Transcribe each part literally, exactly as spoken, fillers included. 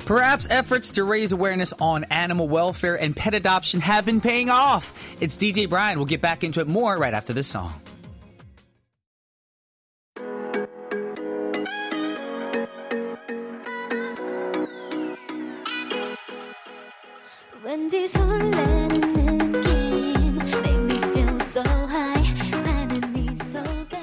Perhaps efforts to raise awareness on animal welfare and pet adoption have been paying off. It's D J Brian. We'll get back into it more right after this song. 왠지 설레는 느낌 Make me feel so high 나는 네 속에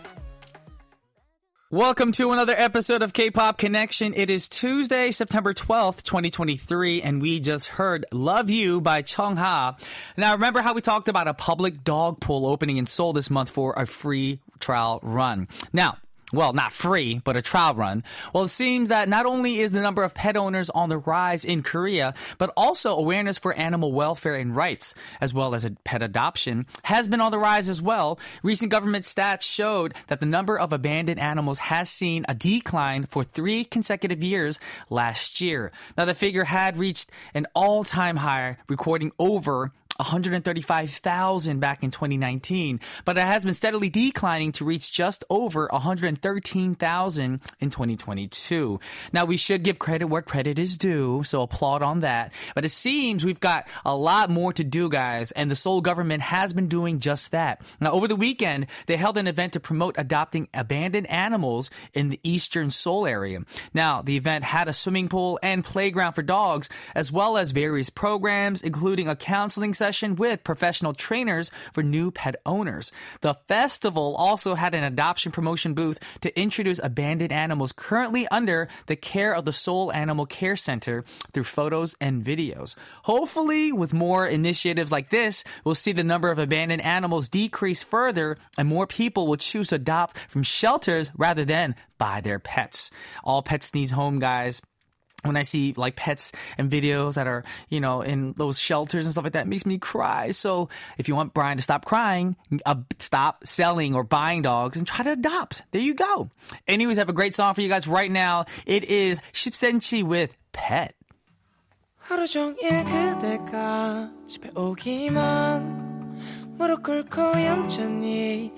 Welcome to another episode of K-Pop Connection. It is Tuesday, September twelfth, twenty twenty-three, and we just heard Love You by Chungha. Now, remember how we talked about a public dog pool opening in Seoul this month for a free trial run? Now, well, not free, but a trial run. Well, it seems that not only is the number of pet owners on the rise in Korea, but also awareness for animal welfare and rights, as well as pet adoption, has been on the rise as well. Recent government stats showed that the number of abandoned animals has seen a decline for three consecutive years last year. Now, the figure had reached an all-time high, recording over one hundred thirty-five thousand back in twenty nineteen, but it has been steadily declining to reach just over one hundred thirteen thousand in twenty twenty-two. Now, we should give credit where credit is due, so applaud on that. But it seems we've got a lot more to do, guys, and the Seoul government has been doing just that. Now, over the weekend, they held an event to promote adopting abandoned animals in the eastern Seoul area. Now, the event had a swimming pool and playground for dogs, as well as various programs, including a counseling session with professional trainers for new pet owners. The festival also had an adoption promotion booth to introduce abandoned animals currently under the care of the Seoul Animal Care Center through photos and videos. Hopefully, with more initiatives like this, we'll see the number of abandoned animals decrease further and more people will choose to adopt from shelters rather than buy their pets. All pets need home, guys. When I see like pets and videos that are, you know, in those shelters and stuff like that, it makes me cry. So if you want Brian to stop crying, uh, stop selling or buying dogs and try to adopt. There you go. Anyways, I have a great song for you guys right now. It is ten centimeter with Pet. 하루 종일 그대가 집에 오기만 무릎 꿇고 얌전히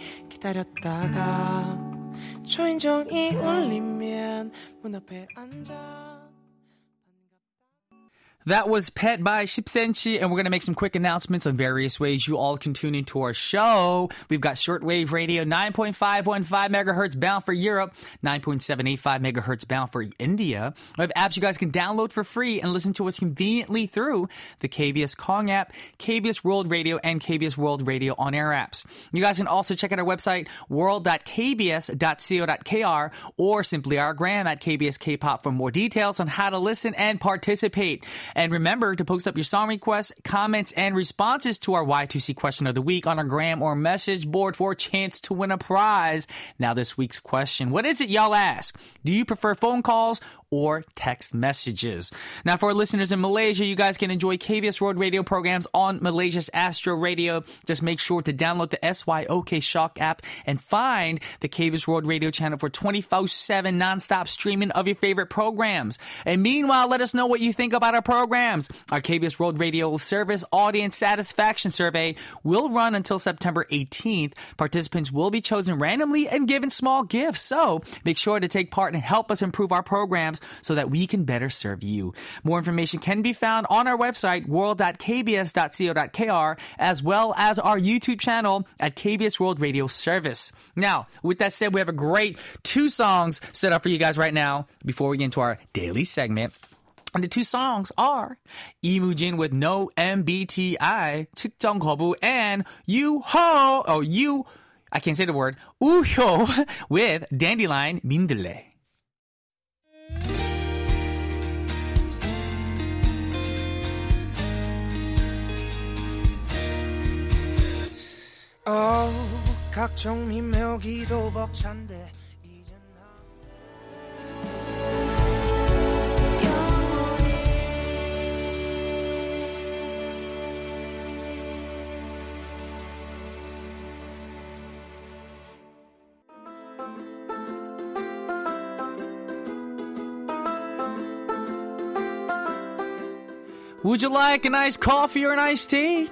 기다렸다가 초인종이 울리면 문 앞에 앉아 That was Pet by ten centimeter, and we're going to make some quick announcements on various ways you all can tune into our show. We've got shortwave radio, nine point five one five megahertz bound for Europe, nine point seven eight five megahertz bound for India. We have apps you guys can download for free and listen to us conveniently through the K B S Kong app, K B S World Radio, and K B S World Radio on-air apps. You guys can also check out our website, world dot k b s dot co dot k r, or simply our gram at K B S K-Pop for more details on how to listen and participate. And remember to post up your song requests, comments, and responses to our Y two C question of the week on our gram or message board for a chance to win a prize. Now, this week's question. What is it, y'all ask? Do you prefer phone calls or text messages? Now, for our listeners in Malaysia, you guys can enjoy K B S World Radio programs on Malaysia's Astro Radio. Just make sure to download the S Y O K Shock app and find the K B S World Radio channel for twenty-four seven nonstop streaming of your favorite programs. And meanwhile, let us know what you think about our programs. Our K B S World Radio Service Audience Satisfaction Survey will run until September eighteenth. Participants will be chosen randomly and given small gifts. So make sure to take part and help us improve our programs so that we can better serve you. More information can be found on our website, world dot k b s dot co dot k r, as well as our YouTube channel at K B S World Radio Service. Now, with that said, we have a great two songs set up for you guys right now before we get into our daily segment. And the two songs are Lee Moo-jin with No M B T I, 측정 거부, and You Ho, oh, You, I can't say the word, 우효 with Dandelion 민들레. 어, 각종 미묘기도 벅찬데 이젠 Would you like an iced coffee or an iced tea?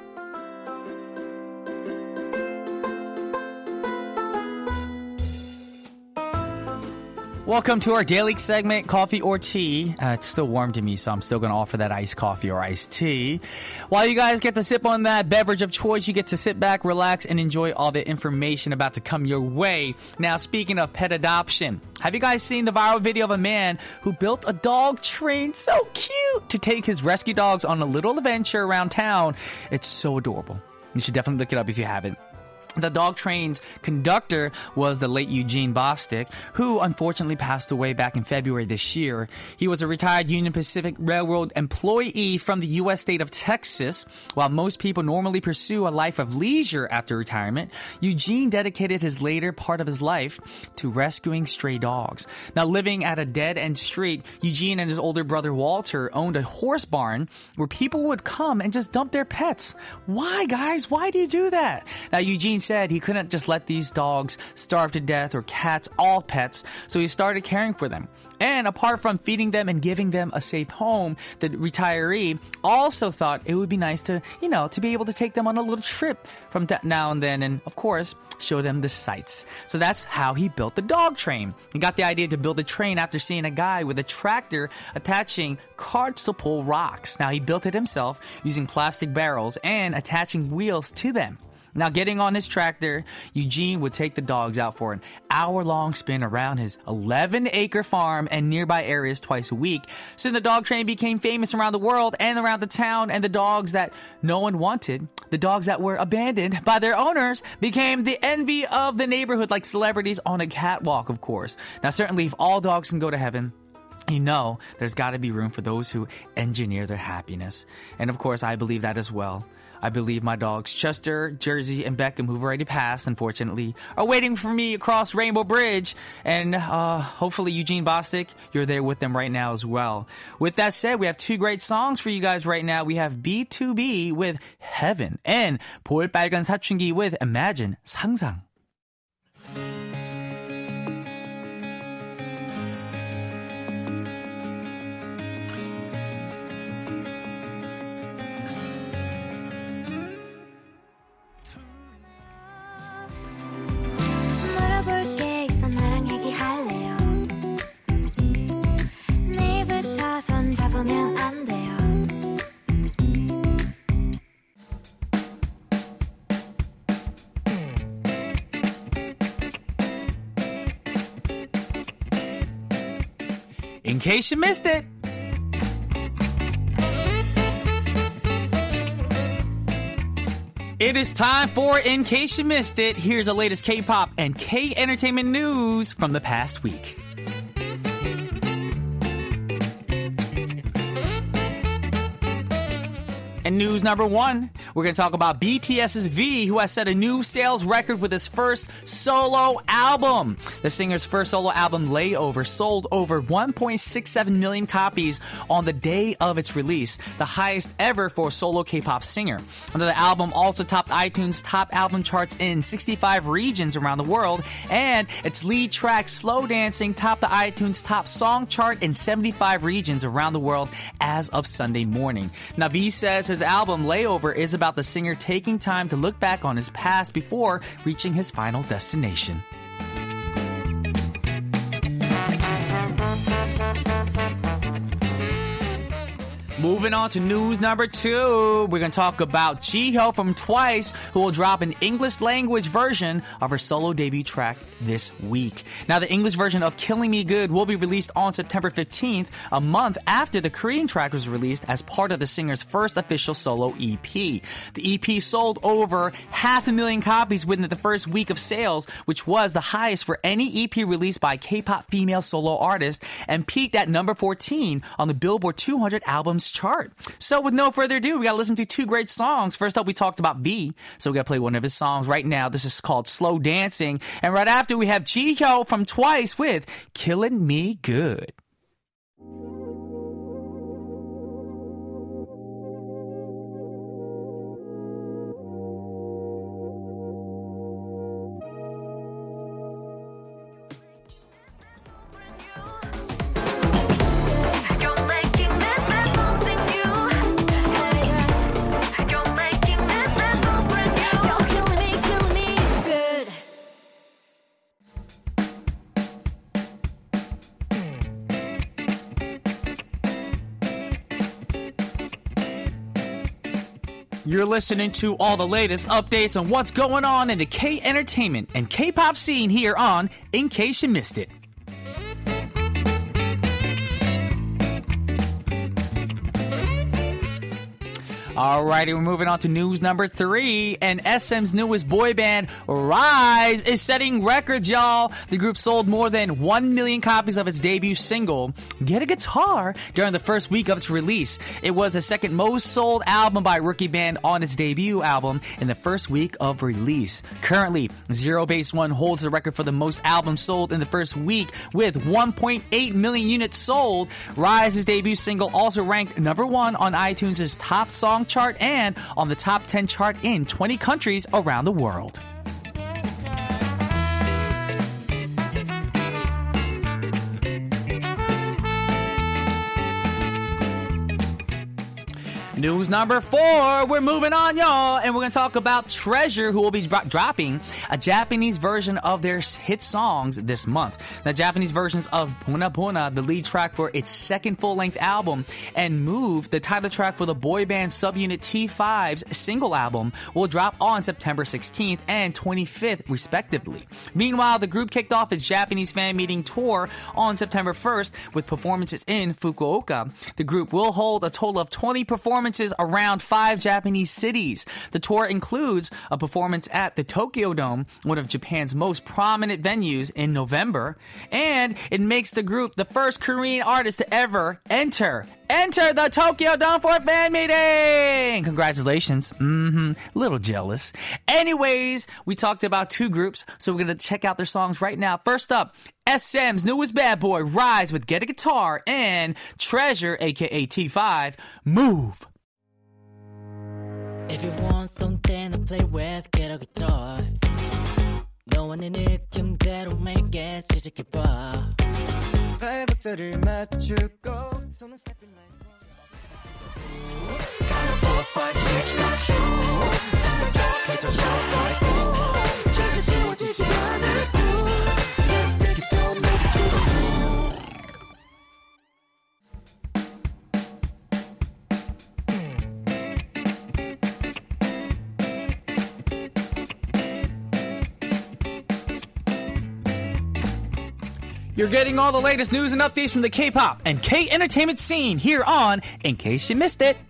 Welcome to our daily segment, Coffee or Tea. Uh, it's still warm to me, so I'm still going to offer that iced coffee or iced tea. While you guys get to sip on that beverage of choice, you get to sit back, relax, and enjoy all the information about to come your way. Now, speaking of pet adoption, have you guys seen the viral video of a man who built a dog train so cute to take his rescue dogs on a little adventure around town? It's so adorable. You should definitely look it up if you haven't. The dog train's conductor was the late Eugene Bostic, who unfortunately passed away back in February this year. He was a retired Union Pacific Railroad employee from the U S state of Texas. While most people normally pursue a life of leisure after retirement, Eugene dedicated his later part of his life to rescuing stray dogs. Now, living at a dead-end street, Eugene and his older brother Walter owned a horse barn where people would come and just dump their pets. Why, guys? Why do you do that? Now, Eugene said he couldn't just let these dogs starve to death, or cats, all pets, so he started caring for them. And apart from feeding them and giving them a safe home, the retiree also thought it would be nice to, you know, to be able to take them on a little trip from now and then, and of course, show them the sights. So that's how he built the dog train. He got the idea to build a train after seeing a guy with a tractor attaching carts to pull rocks. Now, he built it himself using plastic barrels and attaching wheels to them. Now, getting on his tractor, Eugene would take the dogs out for an hour-long spin around his eleven-acre farm and nearby areas twice a week. Soon the dog train became famous around the world and around the town, and the dogs that no one wanted, the dogs that were abandoned by their owners, became the envy of the neighborhood, like celebrities on a catwalk, of course. Now, certainly, if all dogs can go to heaven, you know there's got to be room for those who engineer their happiness. And of course, I believe that as well. I believe my dogs, Chester, Jersey, and Beckham, who've already passed, unfortunately, are waiting for me across Rainbow Bridge. And uh, hopefully, Eugene Bostic, you're there with them right now as well. With that said, we have two great songs for you guys right now. We have B two B with Heaven and 볼빨간 사춘기 with Imagine, 상상. 물어볼게 있어 나랑 얘기할래요 내일부터 손 잡으면 안 돼요 In case you missed it, it is time for In Case You Missed It. Here's the latest K-pop and K-entertainment news from the past week. And news number one, we're going to talk about BTS's V, who has set a new sales record with his first solo album. The singer's first solo album, Layover, sold over one point six seven million copies on the day of its release, the highest ever for a solo K-pop singer. And the album also topped iTunes top album charts in sixty-five regions around the world, and its lead track, Slow Dancing, topped the iTunes top song chart in seventy-five regions around the world as of Sunday morning. Now, V says his album Layover is about the singer taking time to look back on his past before reaching his final destination. Moving on to news number two, we're going to talk about Jihyo from Twice, who will drop an English language version of her solo debut track this week. Now, the English version of Killing Me Good will be released on September fifteenth, a month after the Korean track was released as part of the singer's first official solo E P. The E P sold over half a million copies within the first week of sales, which was the highest for any E P released by a K-pop female solo artist, and peaked at number fourteen on the Billboard two hundred albums chart. So with no further ado, we gotta listen to two great songs. First up, we talked about V, so we gotta play one of his songs right now. This is called Slow Dancing, and right after we have Jihyo from Twice with Killing Me Good. You're listening to all the latest updates on what's going on in the K-entertainment and K-pop scene here on In Case You Missed It. Alrighty, we're moving on to news number three. And S M's newest boy band, Rise, is setting records, y'all. The group sold more than one million copies of its debut single, Get a Guitar, during the first week of its release. It was the second most sold album by a rookie band on its debut album in the first week of release. Currently, Zero Base One holds the record for the most albums sold in the first week with one point eight million units sold. Rise's debut single also ranked number one on iTunes' top song chart and on the top ten chart in twenty countries around the world. News number four, we're moving on, y'all, and we're going to talk about Treasure, who will be dro- dropping a Japanese version of their hit songs this month. The Japanese versions of Puna Puna, the lead track for its second full-length album, and Move, the title track for the boy band subunit T five's single album, will drop on September sixteenth and twenty-fifth, respectively. Meanwhile, the group kicked off its Japanese fan meeting tour on September first with performances in Fukuoka. The group will hold a total of twenty performances around five Japanese cities. The tour includes a performance at the Tokyo Dome, one of Japan's most prominent venues, in November, and it makes the group the first Korean artist to ever enter Enter the Tokyo Dome for a fan meeting! Congratulations. Mm-hmm. Little jealous. Anyways, we talked about two groups, so we're going to check out their songs right now. First up, S M's newest bad boy, Rise with Get a Guitar, and Treasure, aka T five, Move. If you want something to play with, get a guitar. 너와 내 느낌대로 make it 시작해봐. 발박자를 맞추고 손은 stepping like four, five, six, not true. Catch your shots like ooh. 제가 지워지지 않을 ooh. Let's take it down, make it to the moon. You're getting all the latest news and updates from the K-pop and K-entertainment scene here on In Case You Missed It.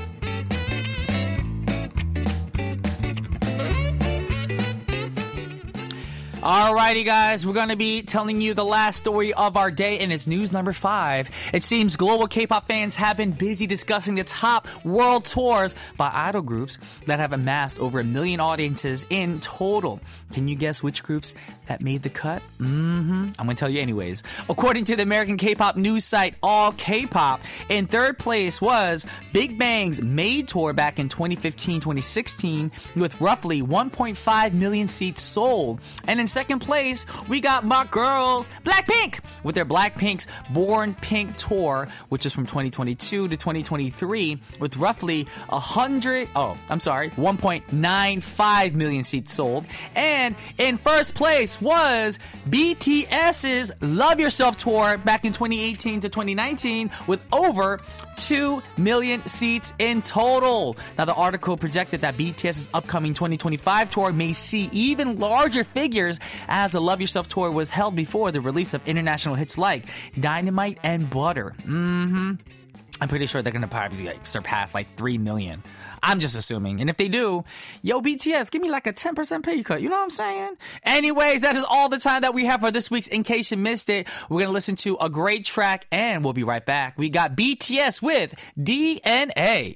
Alrighty, guys, we're going to be telling you the last story of our day, and it's news number five. It seems global K-pop fans have been busy discussing the top world tours by idol groups that have amassed over a million audiences in total. Can you guess which groups that made the cut? Mm-hmm. I'm going to tell you anyways. According to the American K-pop news site All K-pop, in third place was Big Bang's Made tour back in twenty fifteen twenty sixteen with roughly one point five million seats sold. And in second place, we got my girls, Blackpink, with their Blackpink's Born Pink tour, which is from twenty twenty-two to twenty twenty-three, with roughly one hundred, oh, I'm sorry, one point nine five million seats sold. And in first place was BTS's Love Yourself tour back in twenty eighteen to twenty nineteen, with over two million seats in total. Now, the article projected that BTS's upcoming twenty twenty-five tour may see even larger figures, as the Love Yourself tour was held before the release of international hits like Dynamite and Butter. Mm-hmm. I'm pretty sure they're going to probably like, surpass like three million. I'm just assuming. And if they do, yo, B T S, give me like a ten percent pay cut. You know what I'm saying? Anyways, that is all the time that we have for this week's In Case You Missed It. We're going to listen to a great track, and we'll be right back. We got B T S with D N A.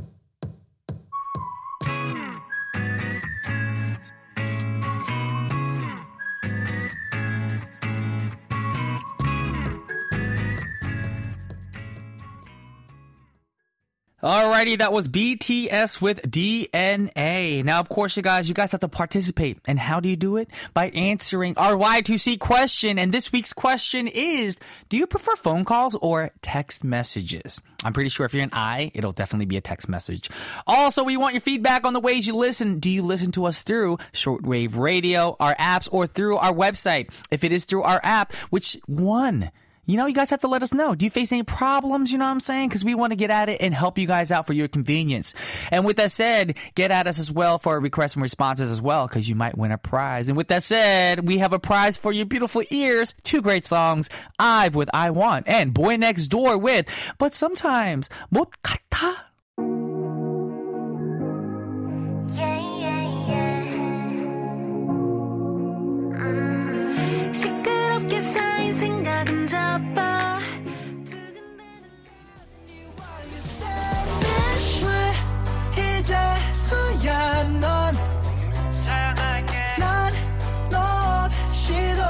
Alrighty, that was B T S with D N A. Now, of course, you guys, you guys have to participate. And how do you do it? By answering our Y two C question. And this week's question is, do you prefer phone calls or text messages? I'm pretty sure if you're an I, it'll definitely be a text message. Also, we want your feedback on the ways you listen. Do you listen to us through shortwave radio, our apps, or through our website? If it is through our app, which one? you know, you guys have to let us know. Do you face any problems? You know what I'm saying? Because we want to get at it and help you guys out for your convenience. And with that said, get at us as well for requests and responses as well, because you might win a prize. And with that said, we have a prize for your beautiful ears. Two great songs, I've with I Want, and Boy Next Door with But Sometimes 못 같아. 시끄럽게 쌓인 생각은 접어 왜 이제서야 넌 사랑할게 난 너 없이도.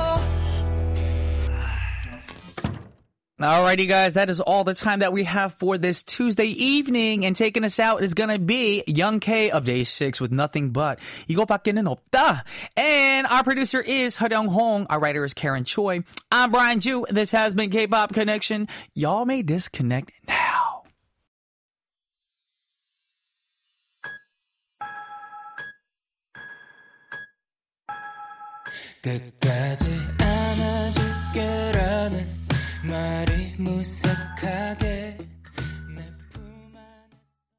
Alrighty, guys, that is all the time that we have for this Tuesday evening. And taking us out is gonna be Young K of Day six with Nothing But. 이거밖에는 없다. And our producer is Haryung Hong. Our writer is Karen Choi. I'm Brian Ju. This has been K-Pop Connection. Y'all may disconnect now. 끝까지 안아줄게라는 말이 무색하게